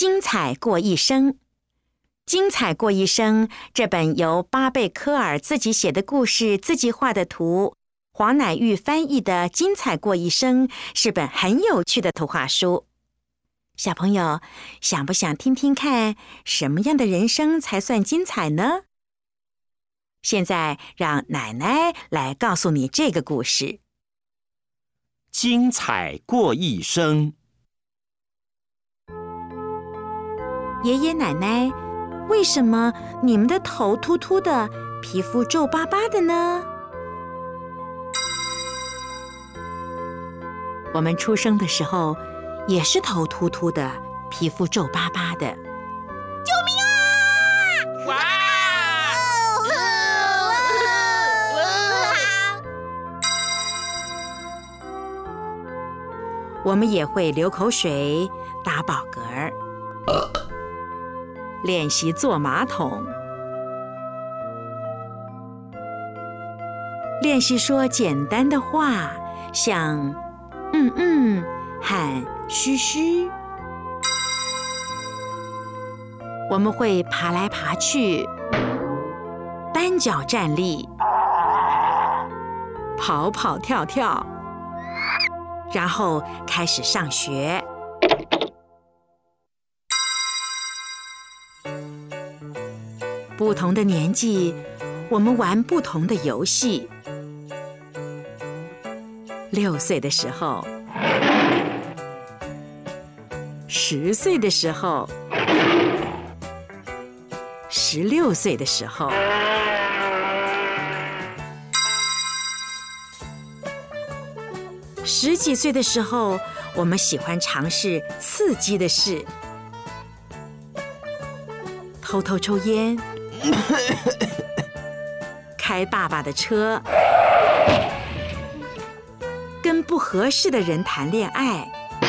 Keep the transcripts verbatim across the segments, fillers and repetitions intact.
精彩过一生。精彩过一生这本由巴贝科尔自己写的故事，自己画的图，黄乃玉翻译的《精彩过一生》是本很有趣的图画书。小朋友，想不想听听看，什么样的人生才算精彩呢？现在让奶奶来告诉你这个故事。 精彩过一生。 爷爷奶奶，为什么你们的头秃秃的，皮肤皱巴巴的呢？我们出生的时候也是头秃秃的，皮肤皱巴巴的。 救命啊！ 哇！ 我们也会流口水、打饱嗝儿，练习坐马桶，练习说简单的话，像嗯嗯和嘘嘘。我们会爬来爬去，单脚站立，跑跑跳跳，然后开始上学。不同的年纪，我们玩不同的游戏。六岁的时候，十岁的时候，十六岁的时候，十几岁的时候，我们喜欢尝试刺激的事，偷偷抽烟，开爸爸的车，跟不合适的人谈恋爱，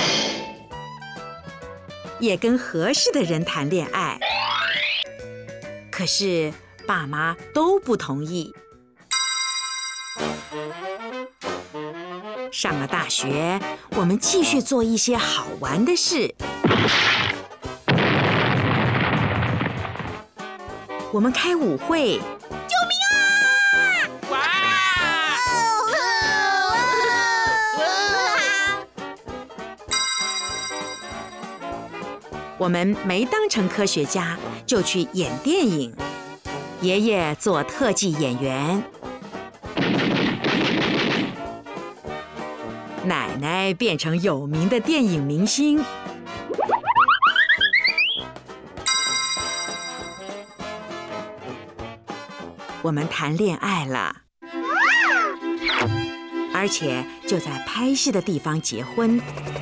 也跟合适的人谈恋爱，可是爸妈都不同意。上了大学，我们继续做一些好玩的事。我们开舞会， 救命啊！ 哇！ 我们没当成科学家，就去演电影。爷爷做特技演员，奶奶变成有名的电影明星。我们谈恋爱了，而且就在拍戏的地方结婚。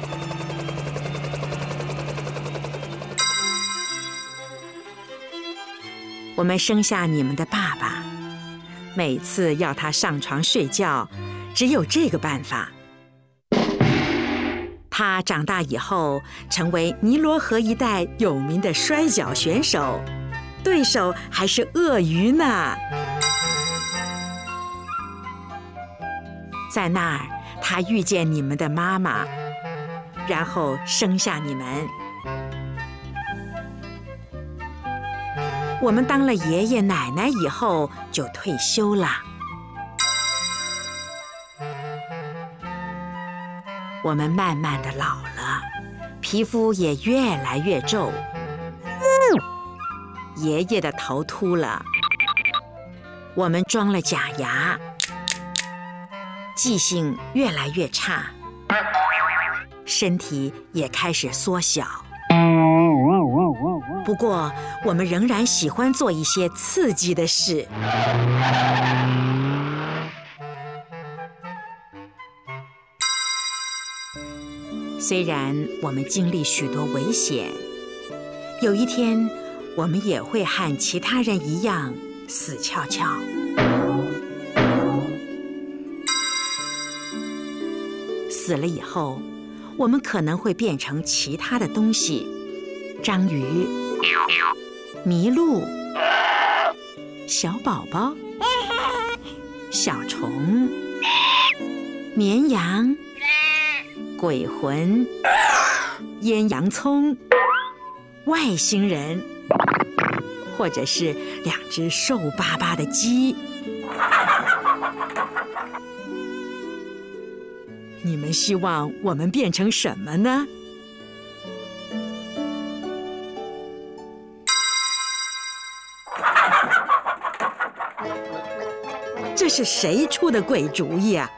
我们生下你们的爸爸，每次要他上床睡觉，只有这个办法。他长大以后，成为尼罗河一带有名的摔跤选手，对手还是鳄鱼呢。在那儿，他遇见你们的妈妈，然后生下你们。我们当了爷爷奶奶以后，就退休了。我们慢慢的老了，皮肤也越来越皱。爷爷的头秃了，我们装了假牙，记性越来越差，身体也开始缩小。不过，我们仍然喜欢做一些刺激的事。虽然我们经历许多危险，有一天我们也会和其他人一样死翘翘。死了以后，我们可能会变成其他的东西，章鱼、麋鹿、小宝宝、小虫、绵羊、鬼魂、腌洋葱、 外星人，或者是两只瘦巴巴的鸡。你们希望我们变成什么呢？这是谁出的鬼主意啊？